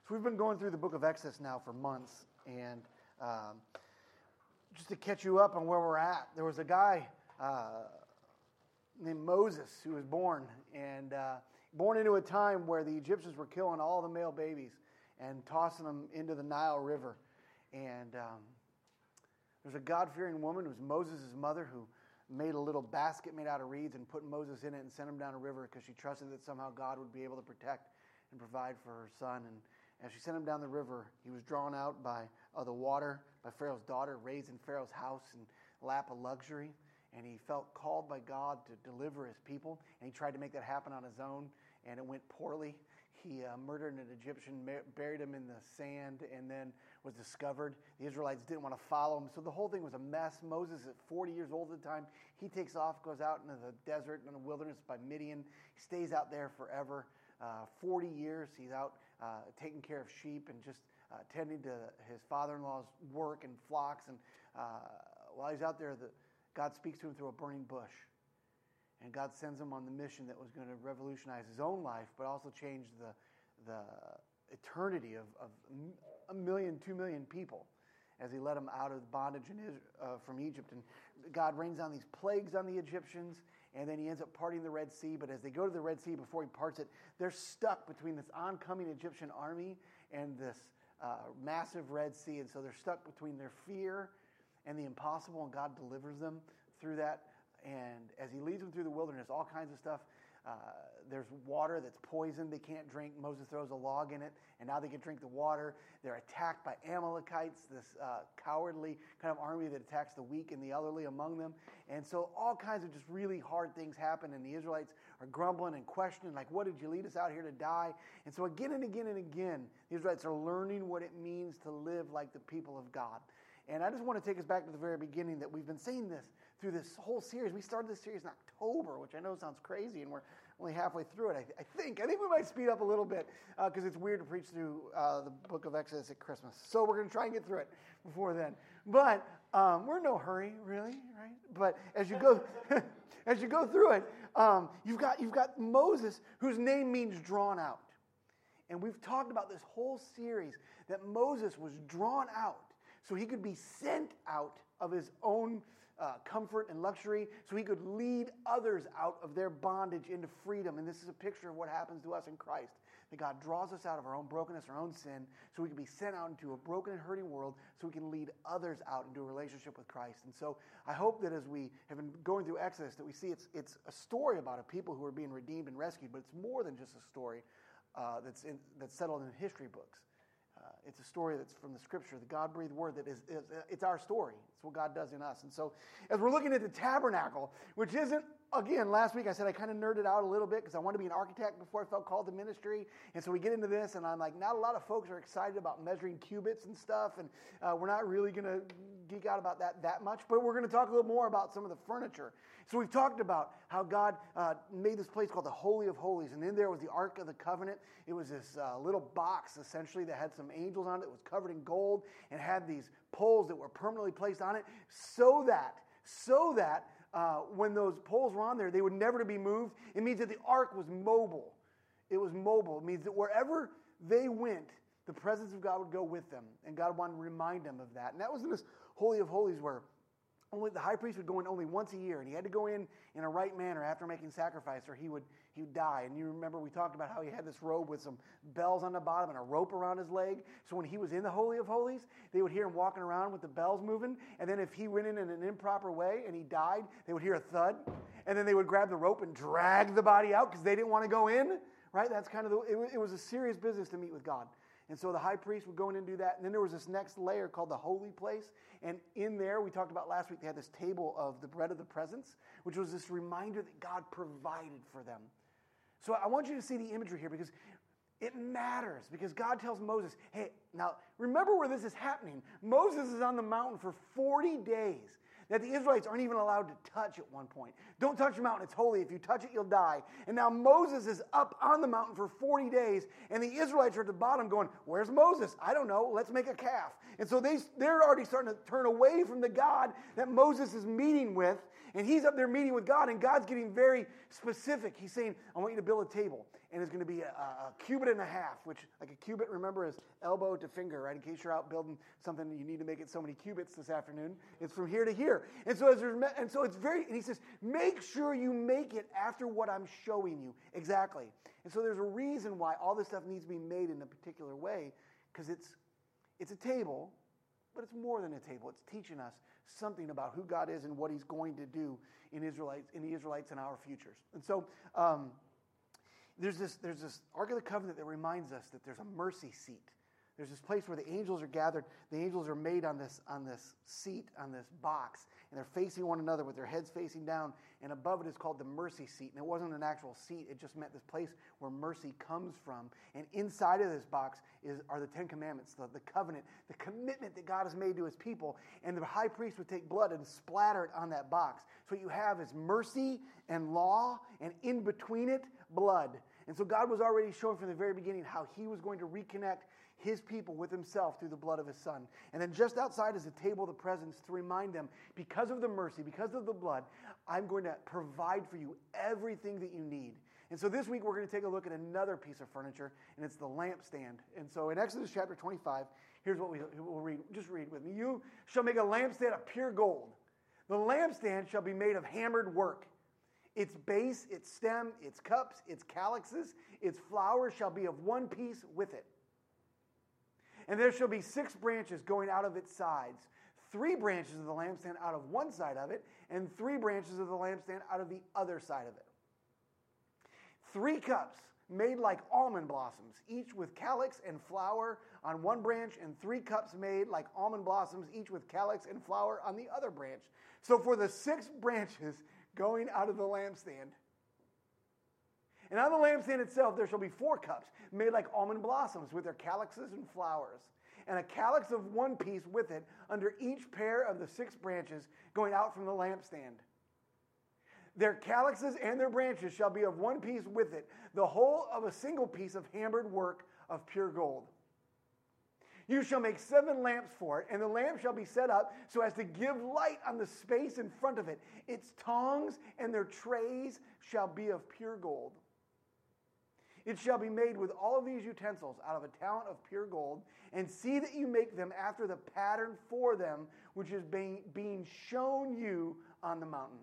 So we've been going through the book of Exodus now for months, and just to catch you up on where we're at, there was a guy named Moses who was born, and born into a time where the Egyptians were killing all the male babies and tossing them into the Nile River. And there's a God-fearing woman who was Moses' mother who made a little basket made out of reeds and put Moses in it and sent him down a river because she trusted that somehow God would be able to protect and provide for her son. And as she sent him down the river, he was drawn out by the water by Pharaoh's daughter, raised in Pharaoh's house in lap of luxury. And he felt called by God to deliver his people. And he tried to make that happen on his own, and it went poorly. He murdered an Egyptian, buried him in the sand, and then was discovered. The Israelites didn't want to follow him, so the whole thing was a mess. Moses, at 40 years old at the time, he takes off, goes out into the desert and the wilderness by Midian. He stays out there forever. 40 years, he's out taking care of sheep and just tending to his father-in-law's work and flocks. And while he's out there, God speaks to him through a burning bush. And God sends him on the mission that was going to revolutionize his own life, but also change the eternity of 1 million, 2 million people as he led them out of bondage from Egypt. And God rains down these plagues on the Egyptians, and then he ends up parting the Red Sea. But as they go to the Red Sea, before he parts it, they're stuck between this oncoming Egyptian army and this massive Red Sea. And so they're stuck between their fear and the impossible, and God delivers them through that. And as he leads them through the wilderness, all kinds of stuff. There's water that's poisoned. They can't drink. Moses throws a log in it, and now they can drink the water. They're attacked by Amalekites, this cowardly kind of army that attacks the weak and the elderly among them. And so all kinds of just really hard things happen, and the Israelites are grumbling and questioning, like, what did you lead us out here to die? And so again and again and again, the Israelites are learning what it means to live like the people of God. And I just want to take us back to the very beginning, that we've been saying this through this whole series. We started this series in October, which I know sounds crazy, and we're only halfway through it. I think we might speed up a little bit because it's weird to preach through the book of Exodus at Christmas. So we're going to try and get through it before then. But we're in no hurry, really, right? But as you go through it, you've got Moses, whose name means drawn out. And we've talked about this whole series that Moses was drawn out so he could be sent out of his own comfort and luxury, so he could lead others out of their bondage into freedom. And this is a picture of what happens to us in Christ, that God draws us out of our own brokenness, our own sin, so we can be sent out into a broken and hurting world, so we can lead others out into a relationship with Christ. And so I hope that as we have been going through Exodus, that we see it's a story about a people who are being redeemed and rescued, but it's more than just a story that's settled in history books. It's a story that's from the Scripture, the God-breathed word that it's our story. It's what God does in us. And so as we're looking at the tabernacle, which isn't, again, last week I said I kind of nerded out a little bit because I wanted to be an architect before I felt called to ministry. And so we get into this, and I'm like, not a lot of folks are excited about measuring cubits and stuff, and we're not really going to geek out about that much, but we're going to talk a little more about some of the furniture. So we've talked about how God made this place called the Holy of Holies, and in there was the Ark of the Covenant. It was this little box, essentially, that had some angels on it. It was covered in gold and had these poles that were permanently placed on it so that when those poles were on there, they would never to be moved. It means that the ark was mobile. It was mobile. It means that wherever they went, the presence of God would go with them. And God wanted to remind them of that. And that was in this Holy of Holies where only the high priest would go in only once a year, and he had to go in a right manner after making sacrifice, or he would die. And you remember we talked about how he had this robe with some bells on the bottom and a rope around his leg. So when he was in the Holy of Holies, they would hear him walking around with the bells moving. And then if he went in an improper way and he died, they would hear a thud. And then they would grab the rope and drag the body out because they didn't want to go in. Right? That's kind of it was a serious business to meet with God. And so the high priest would go in and do that. And then there was this next layer called the holy place. And in there, we talked about last week, they had this table of the bread of the presence, which was this reminder that God provided for them. So I want you to see the imagery here because it matters. Because God tells Moses, hey, now remember where this is happening. Moses is on the mountain for 40 days. that the Israelites aren't even allowed to touch at one point. Don't touch the mountain, it's holy. If you touch it, you'll die. And now Moses is up on the mountain for 40 days, and the Israelites are at the bottom going, where's Moses? I don't know, let's make a calf. And so they're already starting to turn away from the God that Moses is meeting with, and he's up there meeting with God, and God's getting very specific. He's saying, I want you to build a table, and it's going to be a cubit and a half, which, like a cubit, remember, is elbow to finger, right? In case you're out building something, you need to make it so many cubits this afternoon. It's from here to here. And so it's very, and he says, make sure you make it after what I'm showing you. Exactly. And so there's a reason why all this stuff needs to be made in a particular way, because it's a table, but it's more than a table. It's teaching us something about who God is and what he's going to do in the Israelites and our futures. And so there's this Ark of the Covenant that reminds us that there's a mercy seat. There's this place where the angels are gathered. The angels are made on this seat, on this box, and they're facing one another with their heads facing down, and above it is called the mercy seat. And it wasn't an actual seat. It just meant this place where mercy comes from. And inside of this box are the Ten Commandments, the covenant, the commitment that God has made to his people. And the high priest would take blood and splatter it on that box. So what you have is mercy and law, and in between it, blood. And so God was already showing from the very beginning how he was going to reconnect his people with himself through the blood of his son. And then just outside is the table of the presence to remind them, because of the mercy, because of the blood, I'm going to provide for you everything that you need. And so this week we're going to take a look at another piece of furniture, and it's the lampstand. And so in Exodus chapter 25, here's what we'll read. Just read with me. You shall make a lampstand of pure gold. The lampstand shall be made of hammered work. Its base, its stem, its cups, its calyxes, its flowers shall be of one piece with it. And there shall be 6 branches going out of its sides, 3 branches of the lampstand out of one side of it, and 3 branches of the lampstand out of the other side of it. 3 cups made like almond blossoms, each with calyx and flower on one branch, and 3 cups made like almond blossoms, each with calyx and flower on the other branch. So for the 6 branches going out of the lampstand. And on the lampstand itself there shall be 4 cups made like almond blossoms with their calyxes and flowers, and a calyx of one piece with it under each pair of the 6 branches going out from the lampstand. Their calyxes and their branches shall be of one piece with it, the whole of a single piece of hammered work of pure gold. You shall make 7 lamps for it, and the lamp shall be set up so as to give light on the space in front of it. Its tongs and their trays shall be of pure gold. It shall be made with all of these utensils out of a talent of pure gold, and see that you make them after the pattern for them, which is being shown you on the mountain.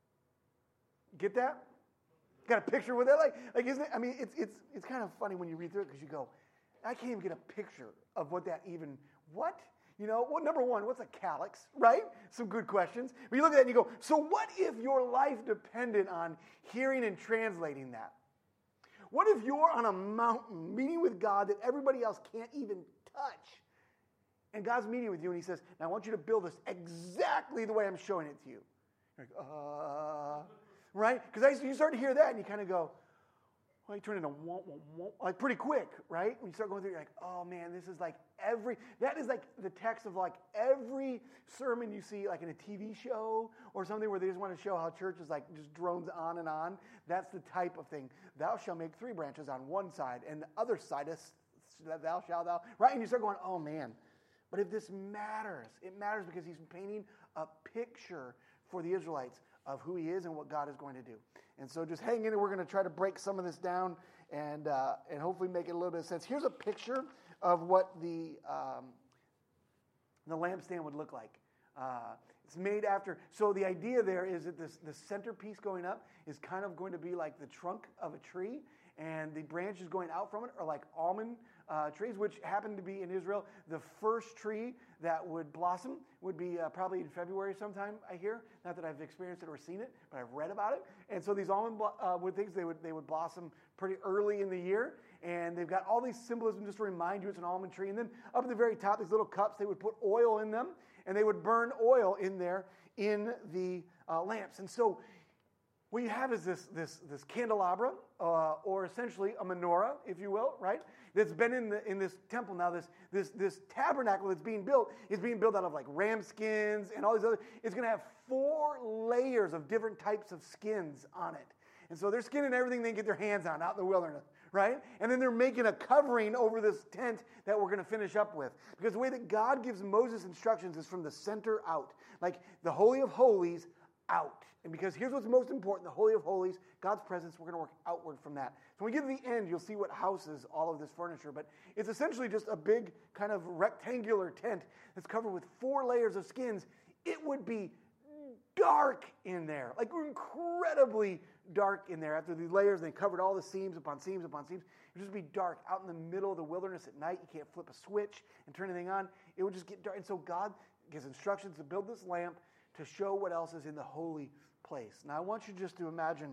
Get that? Got a picture with that? Like isn't it? I mean, it's kind of funny when you read through it, because you go, I can't even get a picture of what that even, what? You know, well, number one, what's a calyx, right? Some good questions. But you look at that and you go, so what if your life depended on hearing and translating that? What if you're on a mountain meeting with God that everybody else can't even touch? And God's meeting with you and he says, now I want you to build this exactly the way I'm showing it to you. You're like, right? Because you start to hear that and you kind of go, well, you turn into like pretty quick, right? When you start going through, you're like, oh man, this is like that is like the text of like every sermon you see like in a TV show or something where they just want to show how church is like just drones on and on. That's the type of thing. Thou shalt make 3 branches on one side, and the other side is thou shalt thou, right? And you start going, oh man. But if this matters, it matters because he's painting a picture for the Israelites of who he is and what God is going to do. And so just hang in there. We're going to try to break some of this down and hopefully make it a little bit of sense. Here's a picture of what the lampstand would look like. It's made after, so the idea there is that the centerpiece going up is kind of going to be like the trunk of a tree, and the branches going out from it are like almond trees, which happen to be in Israel. The first tree that would blossom would be probably in February sometime, I hear. Not that I've experienced it or seen it, but I've read about it. And so these almond wood things, they would blossom pretty early in the year. And they've got all these symbolism just to remind you it's an almond tree. And then up at the very top, these little cups, they would put oil in them, and they would burn oil in there in the lamps. And so what you have is this candelabra, or essentially a menorah, if you will, right? That's been in this temple now. This tabernacle that's being built is being built out of like ram skins and all these other. It's going to have 4 layers of different types of skins on it. And so they're skinning everything they can get their hands on out in the wilderness, right? And then they're making a covering over this tent that we're going to finish up with. Because the way that God gives Moses instructions is from the center out. Like the Holy of Holies out. And because here's what's most important, the Holy of Holies, God's presence, we're going to work outward from that. So when we get to the end, you'll see what houses all of this furniture. But it's essentially just a big kind of rectangular tent that's covered with 4 layers of skins. It would be dark in there, like incredibly dark in there. After these layers, they covered all the seams upon seams upon seams. It would just be dark out in the middle of the wilderness at night. You can't flip a switch and turn anything on. It would just get dark. And so God gives instructions to build this lamp to show what else is in the holy place. Now, I want you just to imagine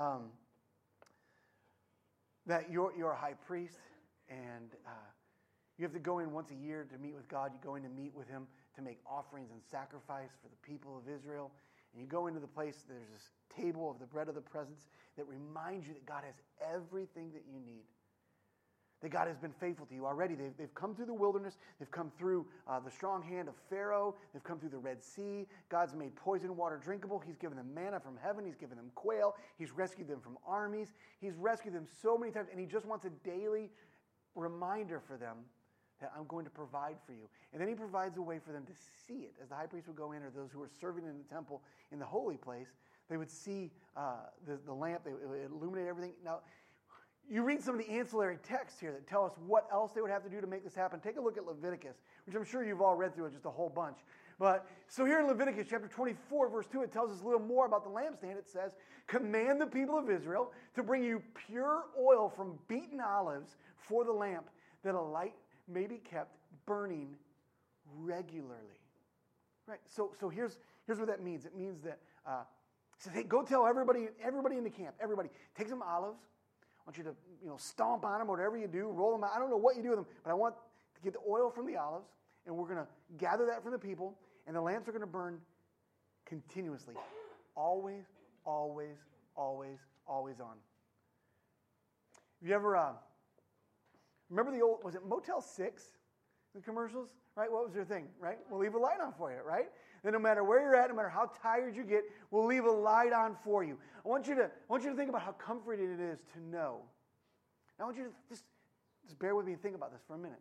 that you're a high priest, and you have to go in once a year to meet with God. You go in to meet with him to make offerings and sacrifice for the people of Israel. And you go into the place, there's this table of the bread of the presence that reminds you that God has everything that you need. That God has been faithful to you already. They've come through the wilderness. They've come through the strong hand of Pharaoh. They've come through the Red Sea. God's made poison water drinkable. He's given them manna from heaven. He's given them quail. He's rescued them from armies. He's rescued them so many times. And he just wants a daily reminder for them that I'm going to provide for you. And then he provides a way for them to see it. As the high priest would go in, or those who were serving in the temple in the holy place, they would see the lamp. It would illuminate everything. Now, you read some of the ancillary texts here that tell us what else they would have to do to make this happen. Take a look at Leviticus, which I'm sure you've all read through it, just a whole bunch. But so here in Leviticus chapter 24, verse 2, it tells us a little more about the lampstand. It says, command the people of Israel to bring you pure oil from beaten olives for the lamp, that a light may be kept burning regularly. Right? So here's what that means. It means that, it says, hey, go tell everybody in the camp, everybody, take some olives. I want you to, stomp on them, whatever you do, roll them out. I don't know what you do with them, but I want to get the oil from the olives, and we're going to gather that from the people, and the lamps are going to burn continuously. Always, always, always, always on. Have you ever, remember the old, was it Motel 6, the commercials? Right? What was their thing, right? We'll leave a light on for you, right? Then no matter where you're at, no matter how tired you get, we'll leave a light on for you. I want you to think about how comforting it is to know. Now I want you to just bear with me and think about this for a minute.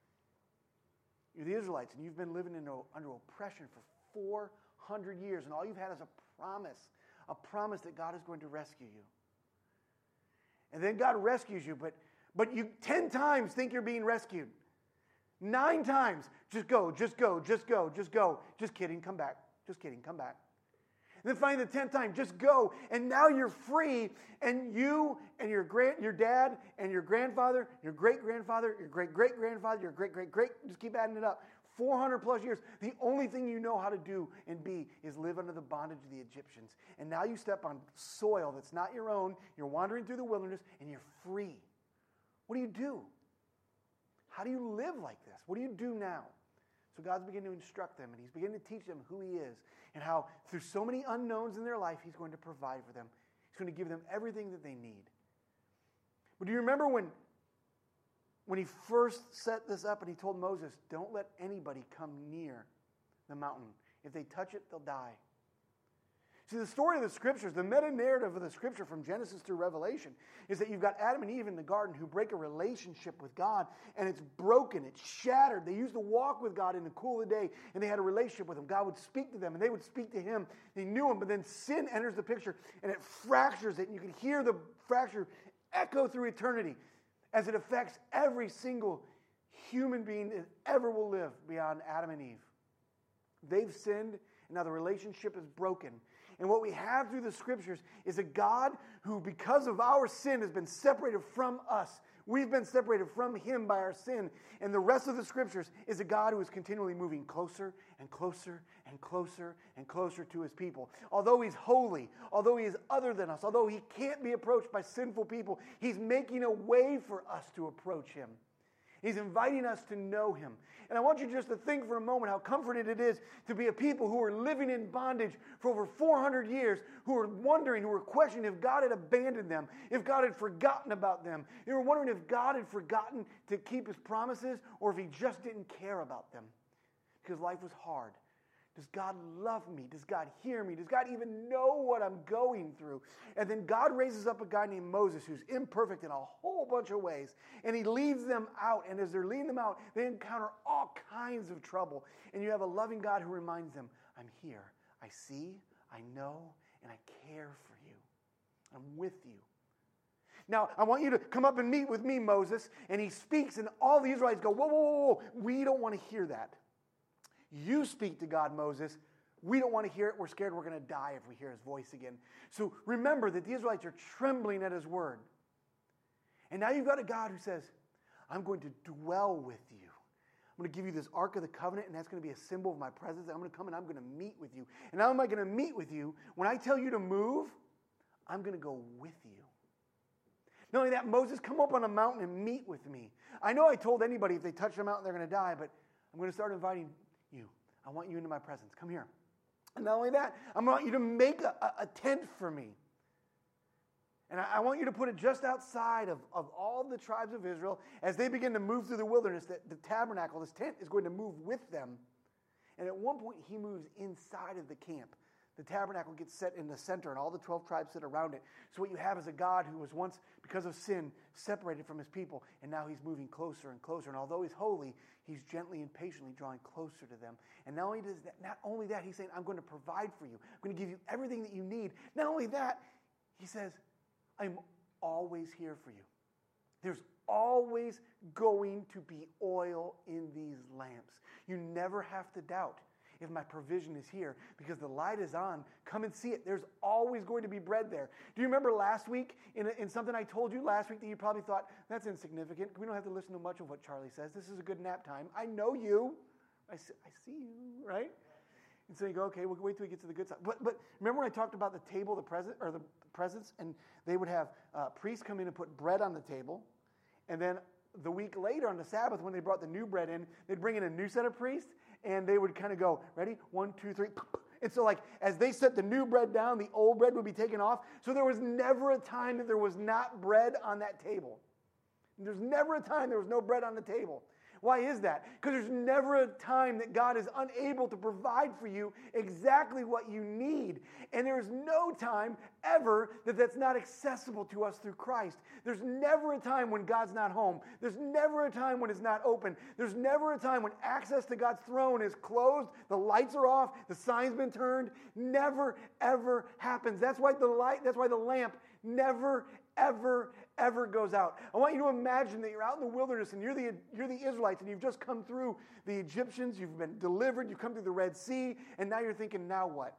You're the Israelites, and you've been living under oppression for 400 years, and all you've had is a promise that God is going to rescue you. And then God rescues you, but you 10 times think you're being rescued. 9 times, just go, just go, just go, just go. Just kidding, come back. Just kidding, come back. And then finally the 10th time, just go. And now you're free, and you and your dad and your grandfather, your great-grandfather, your great-great-grandfather, your great-great-great, just keep adding it up. 400 plus years, the only thing you know how to do and be is live under the bondage of the Egyptians. And now you step on soil that's not your own, you're wandering through the wilderness, and you're free. What do you do? How do you live like this? What do you do now? So God's beginning to instruct them, and he's beginning to teach them who he is and how through so many unknowns in their life, he's going to provide for them. He's going to give them everything that they need. But do you remember when he first set this up and he told Moses, don't let anybody come near the mountain. If they touch it, they'll die. See, the story of the Scriptures, the meta-narrative of the Scripture from Genesis through Revelation, is that you've got Adam and Eve in the garden who break a relationship with God, and it's broken, it's shattered. They used to walk with God in the cool of the day, and they had a relationship with him. God would speak to them, and they would speak to him. They knew him, but then sin enters the picture, and it fractures it, and you can hear the fracture echo through eternity as it affects every single human being that ever will live beyond Adam and Eve. They've sinned, and now the relationship is broken. And what we have through the Scriptures is a God who, because of our sin, has been separated from us. We've been separated from him by our sin. And the rest of the Scriptures is a God who is continually moving closer and closer and closer and closer to his people. Although he's holy, although he is other than us, although he can't be approached by sinful people, he's making a way for us to approach him. He's inviting us to know him. And I want you just to think for a moment how comforted it is to be a people who are living in bondage for over 400 years, who are wondering, who are questioning if God had abandoned them, if God had forgotten about them. They were wondering if God had forgotten to keep his promises or if he just didn't care about them because life was hard. Does God love me? Does God hear me? Does God even know what I'm going through? And then God raises up a guy named Moses who's imperfect in a whole bunch of ways. And he leads them out. And as they're leading them out, they encounter all kinds of trouble. And you have a loving God who reminds them, I'm here. I see, I know, and I care for you. I'm with you. Now, I want you to come up and meet with me, Moses. And he speaks, and all the Israelites go, whoa, whoa, whoa, whoa. We don't want to hear that. You speak to God, Moses. We don't want to hear it. We're scared we're going to die if we hear his voice again. So remember that the Israelites are trembling at his word. And now you've got a God who says, I'm going to dwell with you. I'm going to give you this Ark of the Covenant, and that's going to be a symbol of my presence. I'm going to come and I'm going to meet with you. And how am I going to meet with you? When I tell you to move, I'm going to go with you. Not only that, Moses, come up on a mountain and meet with me. I know I told anybody if they touch the mountain, they're going to die, but I'm going to start inviting you. I want you into my presence. Come here. And not only that, I want you to make a tent for me. And I want you to put it just outside of all the tribes of Israel. As they begin to move through the wilderness, the tabernacle, this tent, is going to move with them. And at one point, he moves inside of the camp. The tabernacle gets set in the center, and all the 12 tribes sit around it. So what you have is a God who was once, because of sin, separated from his people, and now he's moving closer and closer. And although he's holy, he's gently and patiently drawing closer to them. And not only that, he's saying, I'm going to provide for you. I'm going to give you everything that you need. Not only that, he says, I'm always here for you. There's always going to be oil in these lamps. You never have to doubt if my provision is here, because the light is on. Come and see it. There's always going to be bread there. Do you remember last week in something I told you last week that you probably thought, that's insignificant. We don't have to listen to much of what Charlie says. This is a good nap time. I know you. I see you, right? And so you go, okay, we'll wait till we get to the good side. But remember when I talked about the table, the presents, and they would have priests come in and put bread on the table, and then the week later on the Sabbath, when they brought the new bread in, they'd bring in a new set of priests, and they would kind of go, ready? 1, 2, 3. And so like as they set the new bread down, the old bread would be taken off. So there was never a time that there was not bread on that table. There's never a time there was no bread on the table. Why is that? Because there's never a time that God is unable to provide for you exactly what you need. And there's no time ever that that's not accessible to us through Christ. There's never a time when God's not home. There's never a time when it's not open. There's never a time when access to God's throne is closed, the lights are off, the sign's been turned. Never, ever happens. That's why the lamp never, ever goes out. I want you to imagine that you're out in the wilderness and you're the Israelites and you've just come through the Egyptians, you've been delivered, you've come through the Red Sea, and now you're thinking, now what?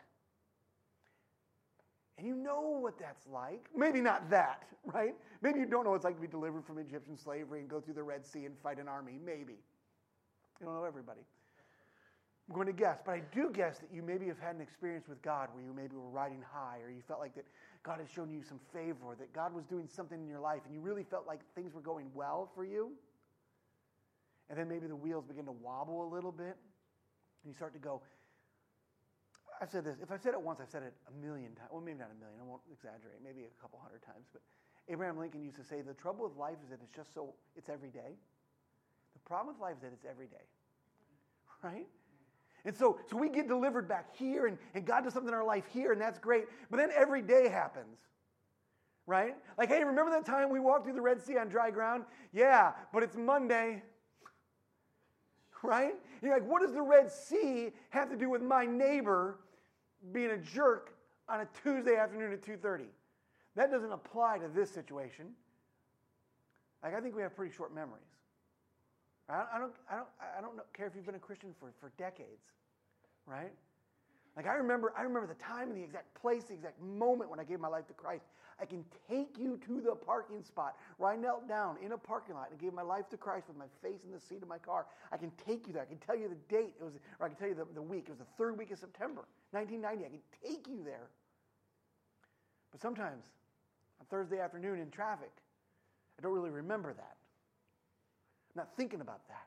And you know what that's like. Maybe not that, right? Maybe you don't know what it's like to be delivered from Egyptian slavery and go through the Red Sea and fight an army. Maybe. You don't know everybody. I'm going to guess, but I do guess that you maybe have had an experience with God where you maybe were riding high, or you felt like that God has shown you some favor, or that God was doing something in your life, and you really felt like things were going well for you. And then maybe the wheels begin to wobble a little bit, and you start to go, I've said this. If I've said it once, I've said it a million times. Well, maybe not a million. I won't exaggerate. Maybe a couple hundred times. But Abraham Lincoln used to say, the trouble with life is that it's every day. The problem with life is that it's every day. Right? And so we get delivered back here, and God does something in our life here, and that's great. But then every day happens. Right? Like, hey, remember that time we walked through the Red Sea on dry ground? Yeah, but it's Monday. Right? You're like, what does the Red Sea have to do with my neighbor being a jerk on a Tuesday afternoon at 2:30? That doesn't apply to this situation. Like, I think we have pretty short memories. I don't care if you've been a Christian for decades, right? Like, I remember the time and the exact place, the exact moment when I gave my life to Christ. I can take you to the parking spot where I knelt down in a parking lot and gave my life to Christ with my face in the seat of my car. I can take you there. I can tell you the date. Or I can tell you the week. It was the third week of September, 1990. I can take you there. But sometimes, on Thursday afternoon in traffic, I don't really remember that. I'm not thinking about that.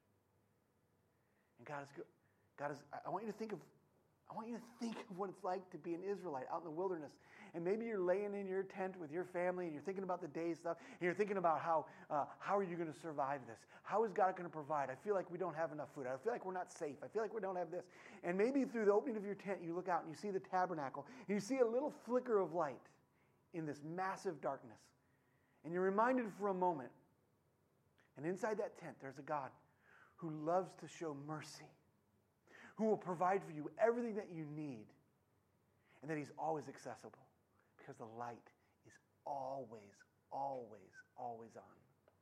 And I want you to think of what it's like to be an Israelite out in the wilderness. And maybe you're laying in your tent with your family and you're thinking about the day stuff. And you're thinking about how are you going to survive this? How is God going to provide? I feel like we don't have enough food. I feel like we're not safe. I feel like we don't have this. And maybe through the opening of your tent, you look out and you see the tabernacle. And you see a little flicker of light in this massive darkness. And you're reminded for a moment. And inside that tent, there's a God who loves to show mercy, who will provide for you everything that you need, and that he's always accessible because the light is always, always, always on.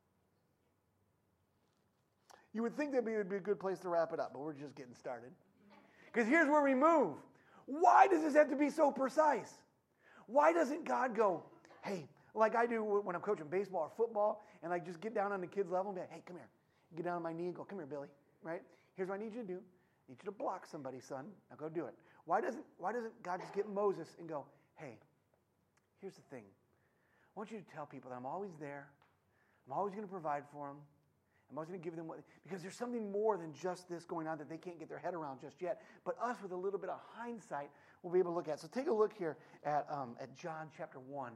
You would think that would be a good place to wrap it up, but we're just getting started. Because here's where we move. Why does this have to be so precise? Why doesn't God go, hey, like I do when I'm coaching baseball or football, and I just get down on the kid's level and be like, hey, come here. Get down on my knee and go, come here, Billy. Right? Here's what I need you to do. I need you to block somebody, son. Now go do it. Why doesn't God just get Moses and go, hey, here's the thing. I want you to tell people that I'm always there. I'm always going to provide for them. I'm always going to give them what, because there's something more than just this going on that they can't get their head around just yet. But us, with a little bit of hindsight, we'll be able to look at. So take a look here at John chapter 1.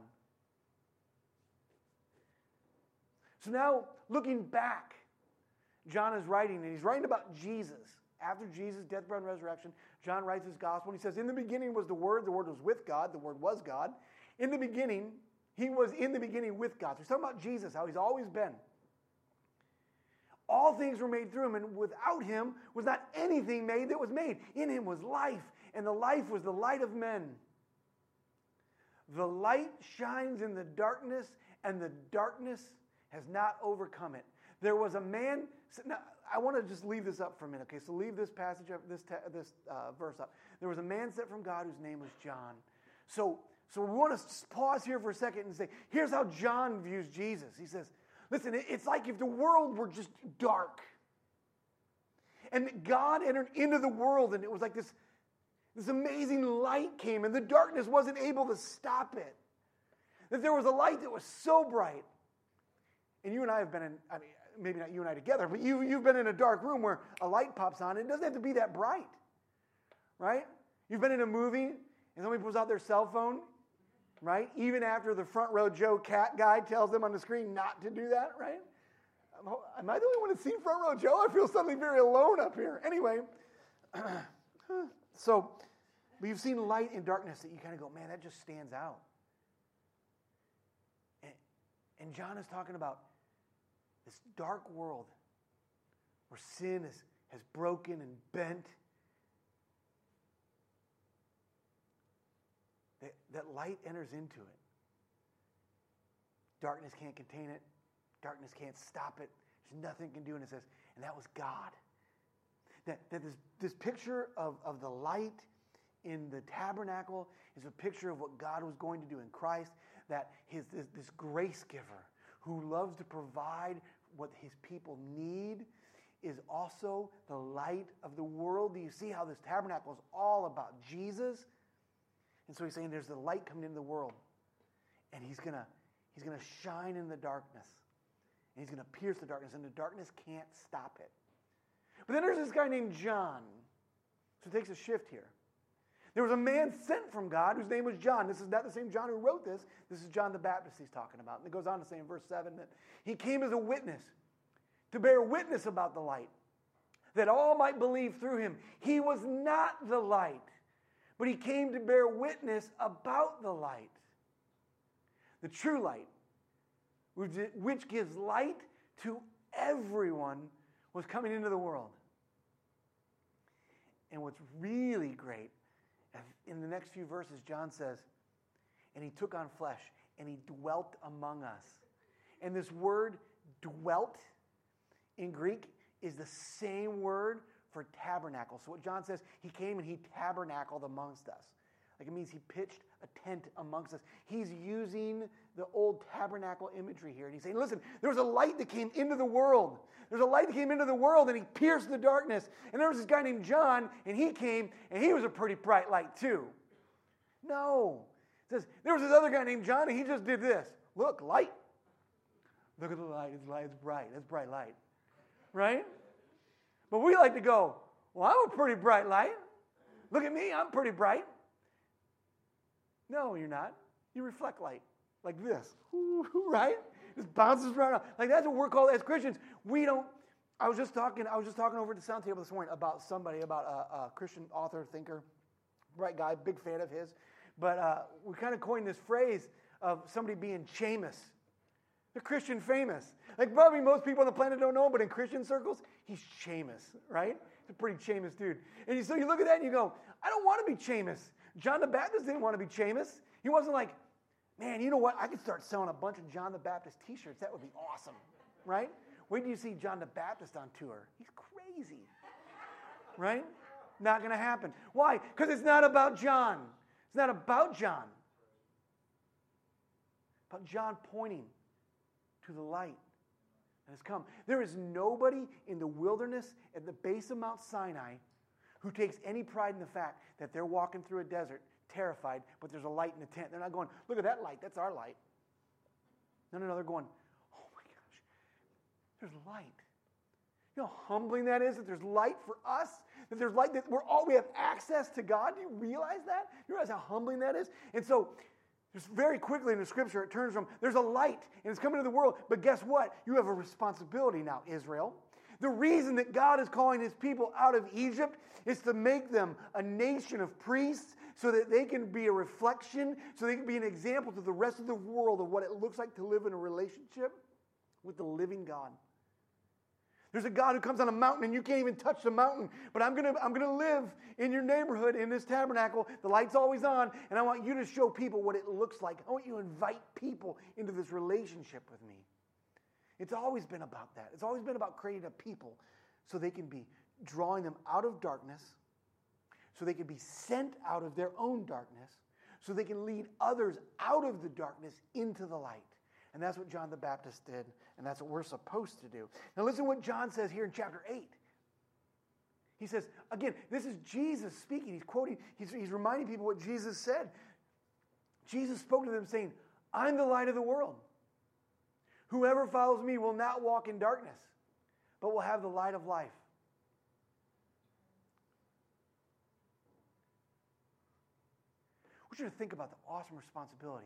So now, looking back, John is writing, and he's writing about Jesus. After Jesus' death, burial, and resurrection, John writes his gospel, and he says, in the beginning was the Word was with God, the Word was God. In the beginning, he was in the beginning with God. So he's talking about Jesus, how he's always been. All things were made through him, and without him was not anything made that was made. In him was life, and the life was the light of men. The light shines in the darkness, and the darkness has not overcome it. There was a man. Now, I want to just leave this up for a minute. Okay, so leave this passage up, this verse up. There was a man sent from God whose name was John. So we want to pause here for a second and say, here's how John views Jesus. He says, listen, it's like if the world were just dark. And God entered into the world, and it was like this amazing light came, and the darkness wasn't able to stop it. That there was a light that was so bright. And you and I have been in, I mean, maybe not you and I together, but you've been in a dark room where a light pops on. It doesn't have to be that bright, right? You've been in a movie, and somebody pulls out their cell phone, right? Even after the front row Joe Cat guy tells them on the screen not to do that, right? Am I the only one that's seen front row Joe? I feel suddenly very alone up here. Anyway, so but you've seen light and darkness that you kind of go, man, that just stands out. And John is talking about this dark world where sin has broken and bent. That light enters into it. Darkness can't contain it. Darkness can't stop it. There's nothing it can do. And it says, and that was God. That this picture of the light in the tabernacle is a picture of what God was going to do in Christ. That this grace giver who loves to provide what his people need is also the light of the world. Do you see how this tabernacle is all about Jesus? And so he's saying there's the light coming into the world. And he's gonna shine in the darkness. And he's going to pierce the darkness. And the darkness can't stop it. But then there's this guy named John. So it takes a shift here. There was a man sent from God whose name was John. This is not the same John who wrote this. This is John the Baptist he's talking about. And it goes on to say in verse 7 that he came as a witness to bear witness about the light, that all might believe through him. He was not the light, but he came to bear witness about the light. The true light, which gives light to everyone, was coming into the world. And what's really great, in the next few verses, John says, and he took on flesh, and he dwelt among us. And this word, dwelt, in Greek, is the same word for tabernacle. So what John says, he came and he tabernacled amongst us. Like it means he pitched a tent amongst us. He's using the old tabernacle imagery here. And he's saying, listen, there was a light that came into the world. There's a light that came into the world, and he pierced the darkness. And there was this guy named John, and he came, and he was a pretty bright light too. No. It says, there was this other guy named John, and he just did this. Look, light. Look at the light. It's bright. It's bright light. right? But we like to go, well, I'm a pretty bright light. Look at me, I'm pretty bright. No, you're not. You reflect light like this, right? Just bounces around. Like that's what we're called as Christians. We don't. I was just talking over at the sound table this morning about a Christian author, thinker, bright guy, big fan of his. But we kind of coined this phrase of somebody being Seamus. The Christian famous. Like probably most people on the planet don't know him, but in Christian circles, he's Seamus, right? He's a pretty Seamus dude. And so you look at that and you go, I don't want to be Seamus. John the Baptist didn't want to be Seamus. He wasn't like, man, you know what? I could start selling a bunch of John the Baptist t-shirts. That would be awesome, right? Wait till you see John the Baptist on tour. He's crazy, right? Not going to happen. Why? Because it's not about John. It's not about John. But John pointing to the light that has come. There is nobody in the wilderness at the base of Mount Sinai who takes any pride in the fact that they're walking through a desert terrified, but there's a light in the tent. They're not going, look at that light, that's our light. No, they're going, oh my gosh, there's light. You know how humbling that is, that there's light for us, that there's light, that we have access to God. Do you realize that? You realize how humbling that is? And so, just very quickly in the scripture, it turns from, there's a light, and it's coming to the world, but guess what? You have a responsibility now, Israel. The reason that God is calling his people out of Egypt is to make them a nation of priests so that they can be a reflection, so they can be an example to the rest of the world of what it looks like to live in a relationship with the living God. There's a God who comes on a mountain and you can't even touch the mountain, but I'm gonna live in your neighborhood in this tabernacle. The light's always on, and I want you to show people what it looks like. I want you to invite people into this relationship with me. It's always been about that. It's always been about creating a people so they can be drawing them out of darkness, so they can be sent out of their own darkness, so they can lead others out of the darkness into the light. And that's what John the Baptist did, and that's what we're supposed to do. Now listen to what John says here in chapter 8. He says, again, this is Jesus speaking. He's quoting, he's reminding people what Jesus said. Jesus spoke to them saying, I'm the light of the world. Whoever follows me will not walk in darkness, but will have the light of life. I want you to think about the awesome responsibility.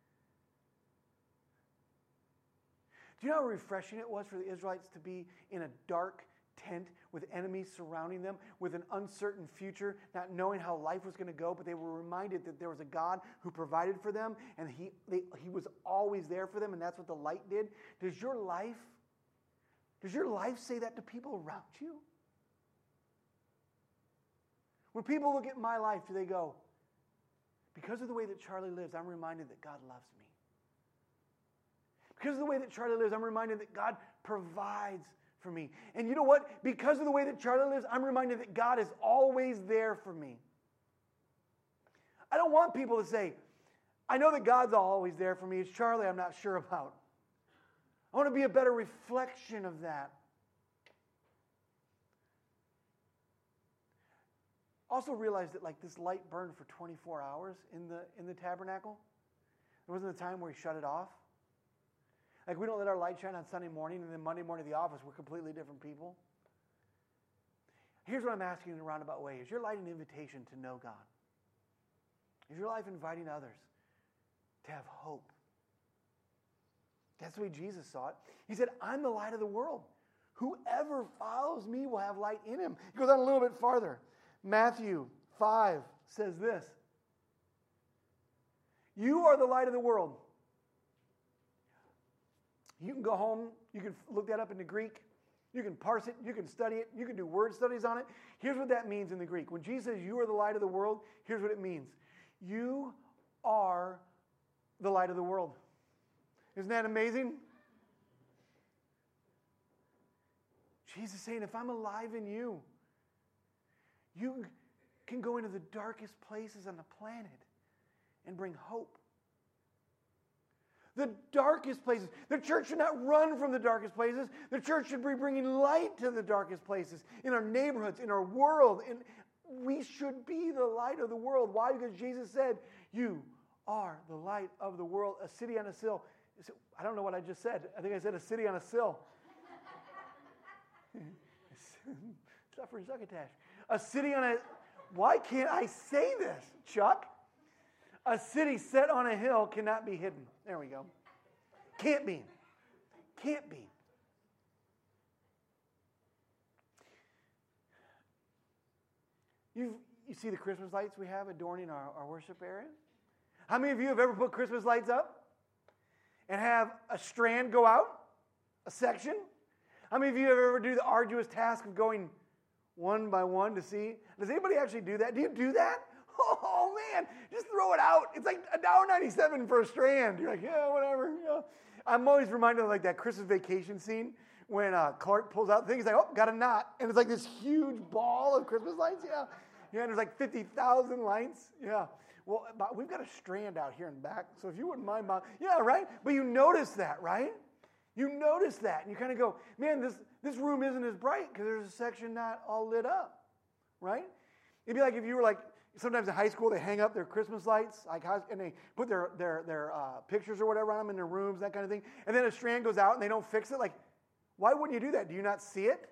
Do you know how refreshing it was for the Israelites to be in a dark tent with enemies surrounding them, with an uncertain future, not knowing how life was going to go, but they were reminded that there was a God who provided for them, and he was always there for them, and that's what the light did. Does your life say that to people around you? When people look at my life, do they go, because of the way that Charlie lives, I'm reminded that God loves me. Because of the way that Charlie lives, I'm reminded that God provides for me. And you know what? Because of the way that Charlie lives, I'm reminded that God is always there for me. I don't want people to say, I know that God's always there for me. It's Charlie I'm not sure about. I want to be a better reflection of that. Also realize that like this light burned for 24 hours in the tabernacle. There wasn't a time where he shut it off. Like we don't let our light shine on Sunday morning and then Monday morning at the office we're completely different people. Here's what I'm asking in a roundabout way. Is your light an invitation to know God? Is your life inviting others to have hope? That's the way Jesus saw it. He said, I'm the light of the world. Whoever follows me will have light in him. He goes on a little bit farther. Matthew 5 says this. You are the light of the world. You can go home, you can look that up in the Greek, you can parse it, you can study it, you can do word studies on it. Here's what that means in the Greek. When Jesus says you are the light of the world, here's what it means. You are the light of the world. Isn't that amazing? Jesus is saying, if I'm alive in you, you can go into the darkest places on the planet and bring hope. The darkest places. The church should not run from the darkest places. The church should be bringing light to the darkest places in our neighborhoods, in our world. We should be the light of the world. Why? Because Jesus said, you are the light of the world, a city on a hill. I don't know what I just said. I think I said a city on a sill. Suffering succotash. A city on a... Why can't I say this, Chuck? A city set on a hill cannot be hidden. There we go. Can't be. Can't be. You see the Christmas lights we have adorning our worship area? How many of you have ever put Christmas lights up and have a strand go out, a section? How many of you have ever do the arduous task of going one by one to see? Does anybody actually do that? Do you do that? Oh, man, just throw it out. It's like $1.97 for a strand. You're like, yeah, whatever. Yeah. I'm always reminded of like that Christmas Vacation scene when Clark pulls out the thing. He's like, oh, got a knot. And it's like this huge ball of Christmas lights. Yeah. Yeah, and there's like 50,000 lights. Yeah. Well, we've got a strand out here in the back. So if you wouldn't mind, Bob. Yeah, right? But you notice that, right? You notice that. And you kind of go, man, this room isn't as bright because there's a section not all lit up. Right? It'd be like if you were like, sometimes in high school, they hang up their Christmas lights, like, and they put their pictures or whatever on them in their rooms, that kind of thing. And then a strand goes out and they don't fix it. Like, why wouldn't you do that? Do you not see it?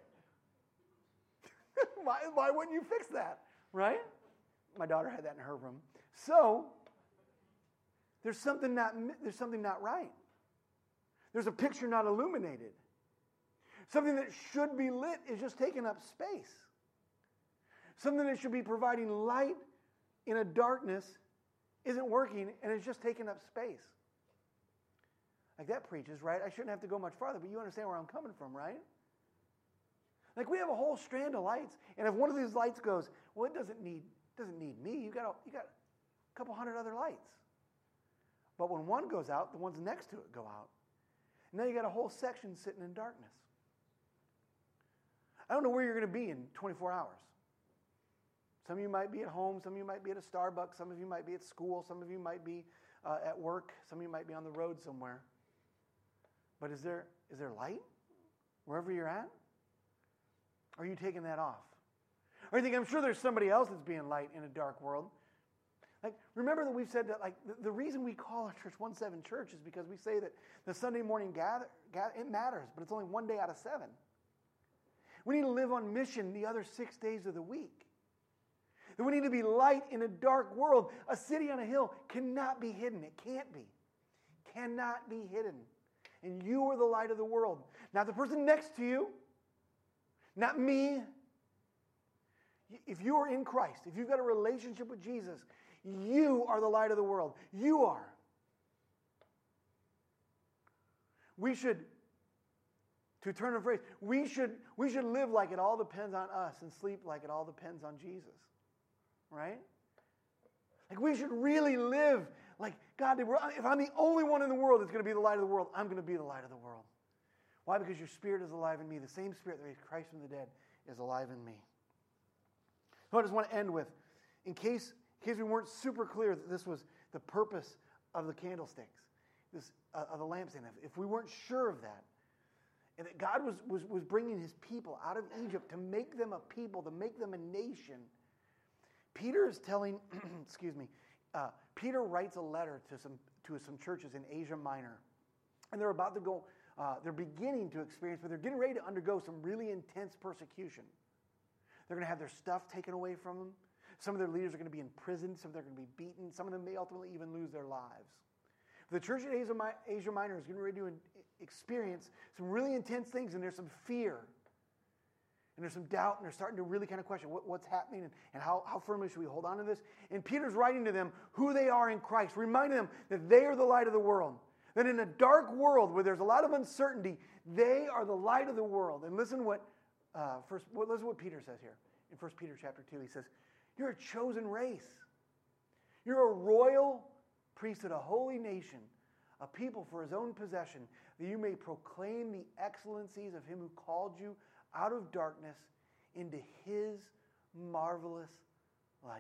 why wouldn't you fix that? Right? My daughter had that in her room. So, there's something not right. There's a picture not illuminated. Something that should be lit is just taking up space. Something that should be providing light in a darkness isn't working, and it's just taking up space. Like that preaches, right? I shouldn't have to go much farther, but you understand where I'm coming from, right? Like we have a whole strand of lights, and if one of these lights goes, well, it doesn't need me. You got a couple hundred other lights. But when one goes out, the ones next to it go out. And now you got a whole section sitting in darkness. I don't know where you're going to be in 24 hours. Some of you might be at home. Some of you might be at a Starbucks. Some of you might be at school. Some of you might be at work. Some of you might be on the road somewhere. But is there light wherever you're at? Or are you taking that off? Or you think, I'm sure there's somebody else that's being light in a dark world. Like, remember that we've said that, like, the reason we call our church 1-7 Church is because we say that the Sunday morning gather, it matters, but it's only one day out of 7. We need to live on mission the other 6 days of the week. That we need to be light in a dark world. A city on a hill cannot be hidden. It can't be. Cannot be hidden. And you are the light of the world. Not the person next to you. Not me. If you are in Christ, if you've got a relationship with Jesus, you are the light of the world. You are. We should, to turn of phrase, we should live like it all depends on us and sleep like it all depends on Jesus. Right? Like we should really live like, God, if I'm the only one in the world that's going to be the light of the world, I'm going to be the light of the world. Why? Because your Spirit is alive in me. The same Spirit that raised Christ from the dead is alive in me. So I just want to end with, in case we weren't super clear that this was the purpose of the candlesticks, of the lampstand, if we weren't sure of that, and that God was bringing his people out of Egypt to make them a people, to make them a nation, Peter is telling, Peter writes a letter to some churches in Asia Minor. And they're about to go, they're beginning to experience, but they're getting ready to undergo some really intense persecution. They're going to have their stuff taken away from them. Some of their leaders are going to be in prison. Some of them are going to be beaten. Some of them may ultimately even lose their lives. The church at Asia Minor is getting ready to experience some really intense things, and there's some fear. And there's some doubt, and they're starting to really kind of question what's happening and how firmly should we hold on to this. And Peter's writing to them who they are in Christ, reminding them that they are the light of the world. That in a dark world where there's a lot of uncertainty, they are the light of the world. And listen what Peter says here in 1 Peter chapter 2. He says, you're a chosen race. You're a royal priesthood, a holy nation, a people for his own possession, that you may proclaim the excellencies of him who called you out of darkness into his marvelous light.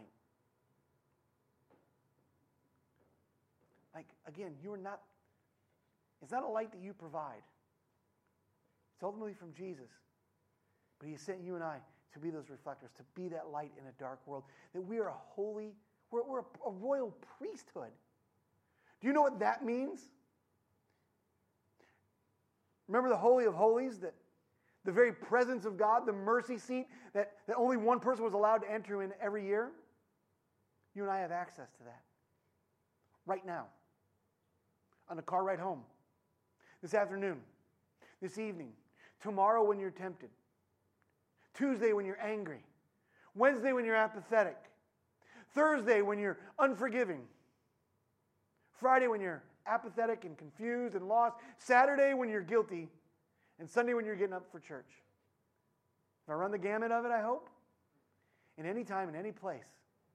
Like, again, it's not a light that you provide. It's ultimately from Jesus. But he sent you and I to be those reflectors, to be that light in a dark world. That we are we're a royal priesthood. Do you know what that means? Remember the Holy of Holies that the very presence of God, the mercy seat that only one person was allowed to enter in every year, you and I have access to that right now, on the car ride home, this afternoon, this evening, tomorrow when you're tempted, Tuesday when you're angry, Wednesday when you're apathetic, Thursday when you're unforgiving, Friday when you're apathetic and confused and lost, Saturday when you're guilty, and Sunday when you're getting up for church. If I run the gamut of it, I hope, in any time, in any place,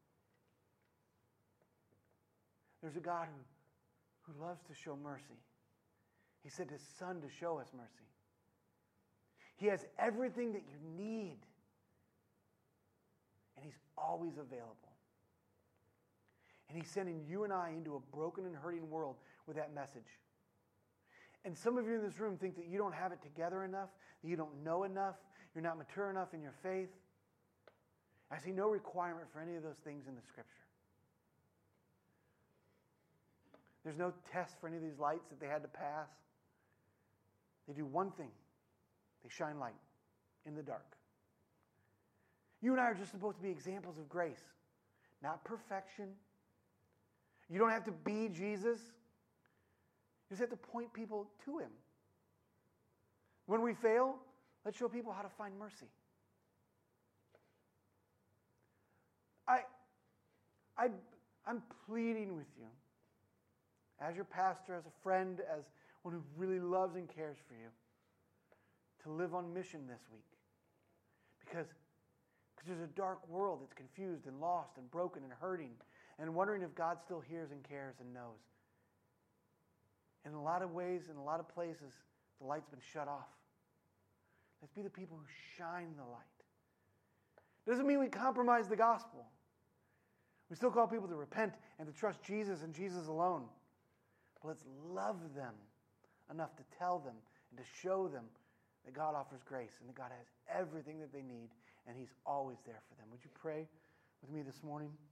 there's a God who loves to show mercy. He sent His Son to show us mercy. He has everything that you need, and He's always available. And He's sending you and I into a broken and hurting world with that message. And some of you in this room think that you don't have it together enough, that you don't know enough, you're not mature enough in your faith. I see no requirement for any of those things in the Scripture. There's no test for any of these lights that they had to pass. They do one thing. They shine light in the dark. You and I are just supposed to be examples of grace, not perfection. You don't have to be Jesus. You just have to point people to Him. When we fail, let's show people how to find mercy. I'm pleading with you, as your pastor, as a friend, as one who really loves and cares for you, to live on mission this week. Because there's a dark world that's confused and lost and broken and hurting and wondering if God still hears and cares and knows. In a lot of ways, in a lot of places, the light's been shut off. Let's be the people who shine the light. Doesn't mean we compromise the gospel. We still call people to repent and to trust Jesus and Jesus alone. But let's love them enough to tell them and to show them that God offers grace and that God has everything that they need and He's always there for them. Would you pray with me this morning?